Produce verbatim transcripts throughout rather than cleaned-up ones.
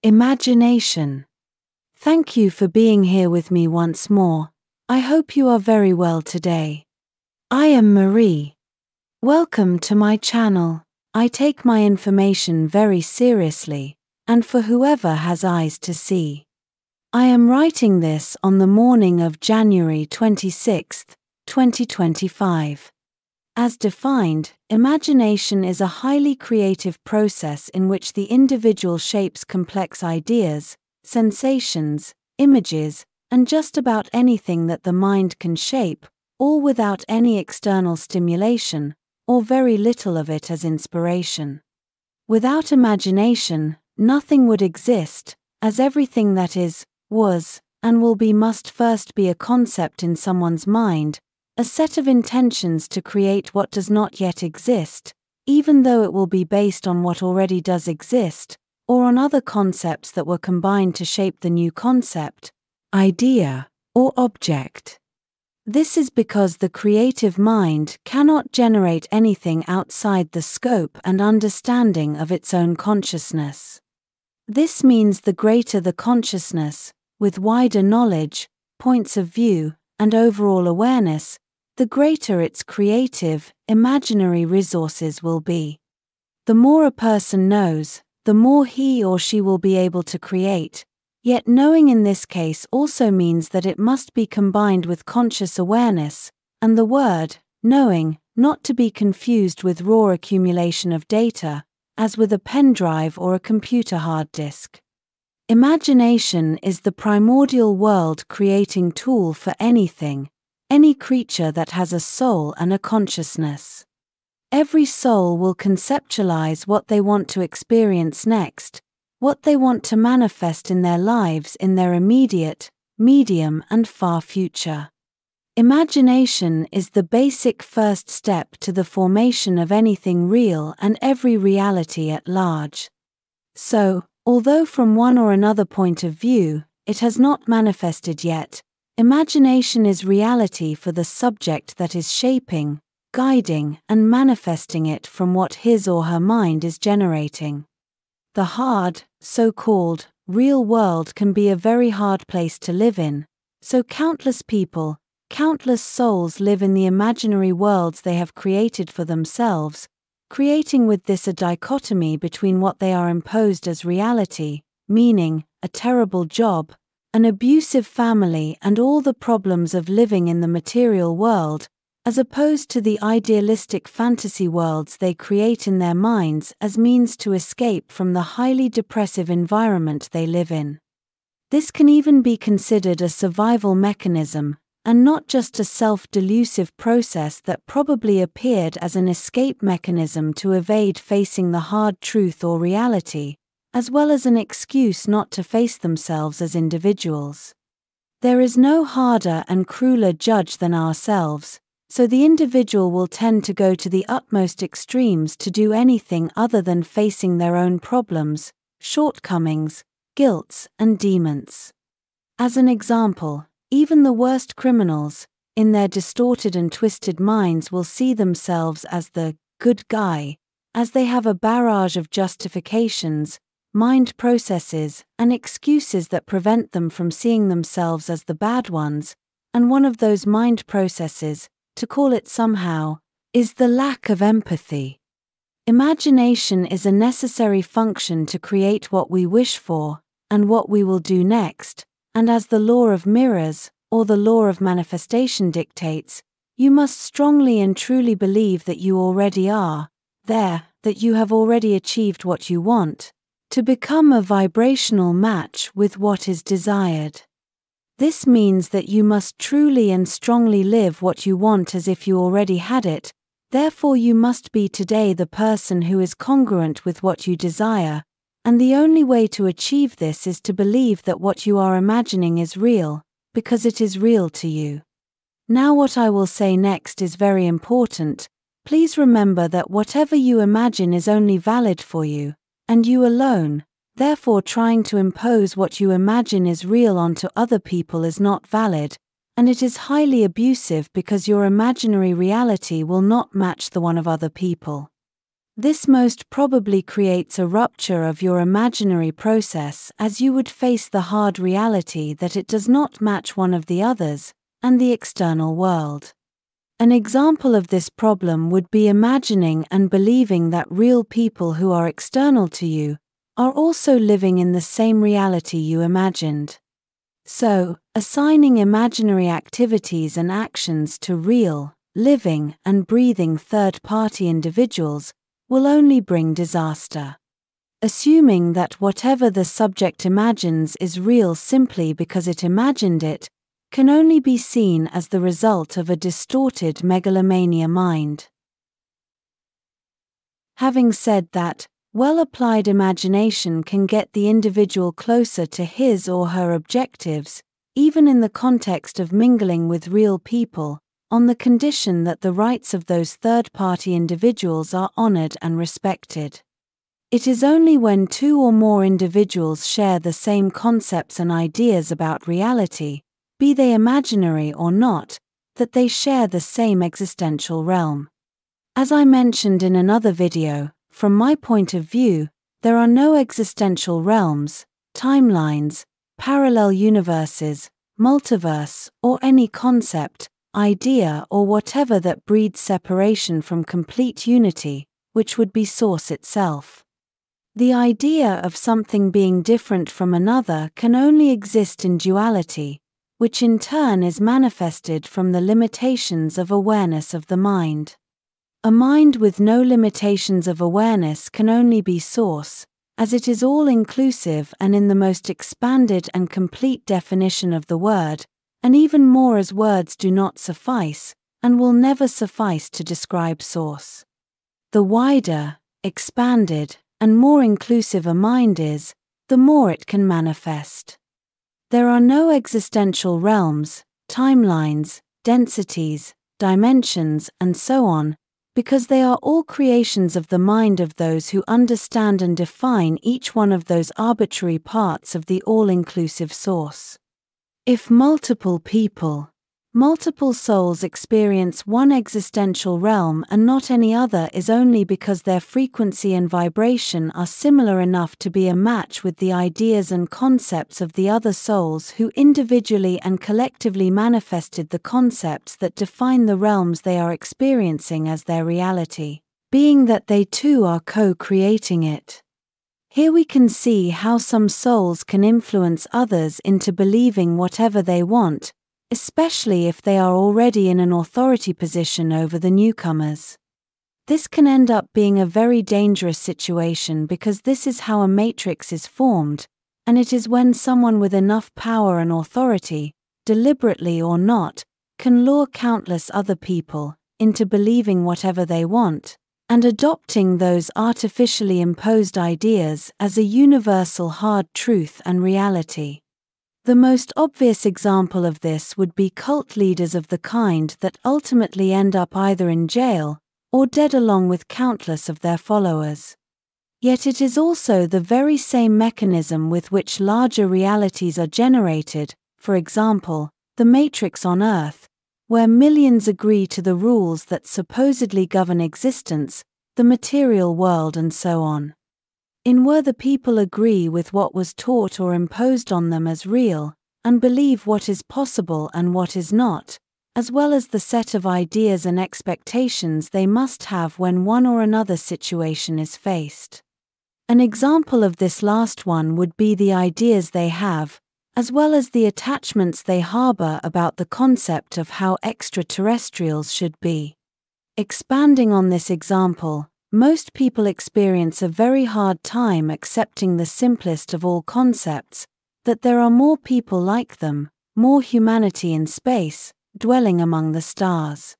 Imagination. Thank you for being here with me once more. I hope you are very well today. I am Marie. Welcome to my channel. I take my information very seriously, and for whoever has eyes to see. I am writing this on the morning of January twenty-sixth, twenty twenty-five. As defined, imagination is a highly creative process in which the individual shapes complex ideas, sensations, images, and just about anything that the mind can shape, all without any external stimulation, or very little of it as inspiration. Without imagination, nothing would exist, as everything that is, was, and will be must first be a concept in someone's mind, a set of intentions to create what does not yet exist, even though it will be based on what already does exist, or on other concepts that were combined to shape the new concept, idea, or object. This is because the creative mind cannot generate anything outside the scope and understanding of its own consciousness. This means the greater the consciousness, with wider knowledge, points of view, and overall awareness, the greater its creative, imaginary resources will be. The more a person knows, the more he or she will be able to create, yet knowing in this case also means that it must be combined with conscious awareness, and the word, knowing, not to be confused with raw accumulation of data, as with a pen drive or a computer hard disk. Imagination is the primordial world-creating tool for anything, any creature that has a soul and a consciousness. Every soul will conceptualize what they want to experience next, what they want to manifest in their lives in their immediate, medium, and far future. Imagination is the basic first step to the formation of anything real and every reality at large. So, although from one or another point of view, it has not manifested yet, imagination is reality for the subject that is shaping, guiding, and manifesting it from what his or her mind is generating. The hard, so-called, real world can be a very hard place to live in, so countless people, countless souls live in the imaginary worlds they have created for themselves, creating with this a dichotomy between what they are imposed as reality, meaning, a terrible job, an abusive family, and all the problems of living in the material world, as opposed to the idealistic fantasy worlds they create in their minds as means to escape from the highly depressive environment they live in. This can even be considered a survival mechanism, and not just a self-delusive process that probably appeared as an escape mechanism to evade facing the hard truth or reality, as well as an excuse not to face themselves as individuals. There is no harder and crueler judge than ourselves, so the individual will tend to go to the utmost extremes to do anything other than facing their own problems, shortcomings, guilts, and demons. As an example, even the worst criminals, in their distorted and twisted minds, will see themselves as the good guy, as they have a barrage of justifications, mind processes, and excuses that prevent them from seeing themselves as the bad ones, and one of those mind processes, to call it somehow, is the lack of empathy. Imagination is a necessary function to create what we wish for, and what we will do next, and as the law of mirrors, or the law of manifestation dictates, you must strongly and truly believe that you already are there, that you have already achieved what you want, to become a vibrational match with what is desired. This means that you must truly and strongly live what you want as if you already had it, therefore you must be today the person who is congruent with what you desire, and the only way to achieve this is to believe that what you are imagining is real, because it is real to you. Now what I will say next is very important. Please remember that whatever you imagine is only valid for you, and you alone. Therefore, trying to impose what you imagine is real onto other people is not valid, and it is highly abusive because your imaginary reality will not match the one of other people. This most probably creates a rupture of your imaginary process, as you would face the hard reality that it does not match one of the others, and the external world. An example of this problem would be imagining and believing that real people who are external to you are also living in the same reality you imagined. So, assigning imaginary activities and actions to real, living, and breathing third-party individuals will only bring disaster. Assuming that whatever the subject imagines is real simply because it imagined it can only be seen as the result of a distorted megalomania mind. Having said that, well-applied imagination can get the individual closer to his or her objectives, even in the context of mingling with real people, on the condition that the rights of those third-party individuals are honored and respected. It is only when two or more individuals share the same concepts and ideas about reality, be they imaginary or not, that they share the same existential realm. As I mentioned in another video, from my point of view, there are no existential realms, timelines, parallel universes, multiverse, or any concept, idea, or whatever that breeds separation from complete unity, which would be source itself. The idea of something being different from another can only exist in duality, which in turn is manifested from the limitations of awareness of the mind. A mind with no limitations of awareness can only be source, as it is all-inclusive and in the most expanded and complete definition of the word, and even more as words do not suffice, and will never suffice to describe source. The wider, expanded, and more inclusive a mind is, the more it can manifest. There are no existential realms, timelines, densities, dimensions, and so on, because they are all creations of the mind of those who understand and define each one of those arbitrary parts of the all-inclusive source. If multiple people, multiple souls experience one existential realm and not any other, is only because their frequency and vibration are similar enough to be a match with the ideas and concepts of the other souls who individually and collectively manifested the concepts that define the realms they are experiencing as their reality, being that they too are co-creating it. Here we can see how some souls can influence others into believing whatever they want, especially if they are already in an authority position over the newcomers. This can end up being a very dangerous situation because this is how a matrix is formed, and it is when someone with enough power and authority, deliberately or not, can lure countless other people into believing whatever they want, and adopting those artificially imposed ideas as a universal hard truth and reality. The most obvious example of this would be cult leaders of the kind that ultimately end up either in jail or dead along with countless of their followers. Yet it is also the very same mechanism with which larger realities are generated, for example, the Matrix on Earth, where millions agree to the rules that supposedly govern existence, the material world, and so on. In where the people agree with what was taught or imposed on them as real, and believe what is possible and what is not, as well as the set of ideas and expectations they must have when one or another situation is faced. An example of this last one would be the ideas they have, as well as the attachments they harbor about the concept of how extraterrestrials should be. Expanding on this example, most people experience a very hard time accepting the simplest of all concepts, that there are more people like them, more humanity in space, dwelling among the stars.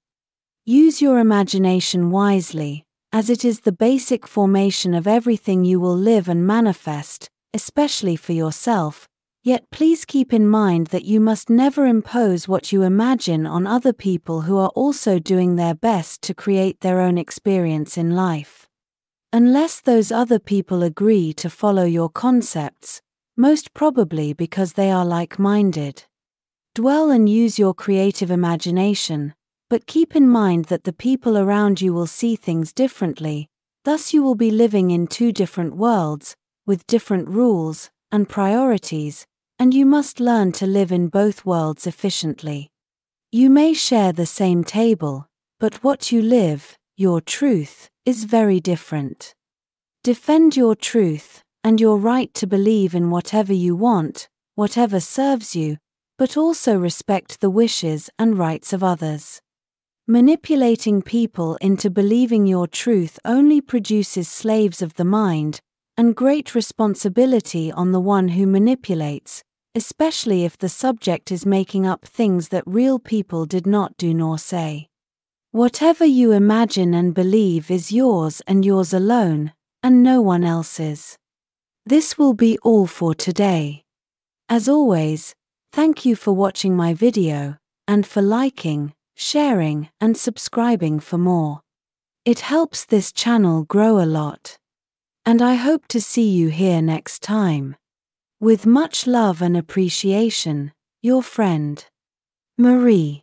Use your imagination wisely, as it is the basic formation of everything you will live and manifest, especially for yourself. Yet please keep in mind that you must never impose what you imagine on other people who are also doing their best to create their own experience in life. Unless those other people agree to follow your concepts, most probably because they are like-minded. Dwell and use your creative imagination, but keep in mind that the people around you will see things differently, Thus you will be living in two different worlds, with different rules and priorities, and you must learn to live in both worlds efficiently. You may share the same table, but what you live, your truth, is very different. Defend your truth and your right to believe in whatever you want, whatever serves you, but also respect the wishes and rights of others. Manipulating people into believing your truth only produces slaves of the mind, and great responsibility on the one who manipulates, especially if the subject is making up things that real people did not do nor say. Whatever you imagine and believe is yours and yours alone, and no one else's. This will be all for today. As always, thank you for watching my video, and for liking, sharing, and subscribing for more. It helps this channel grow a lot. And I hope to see you here next time. With much love and appreciation, your friend, Marie.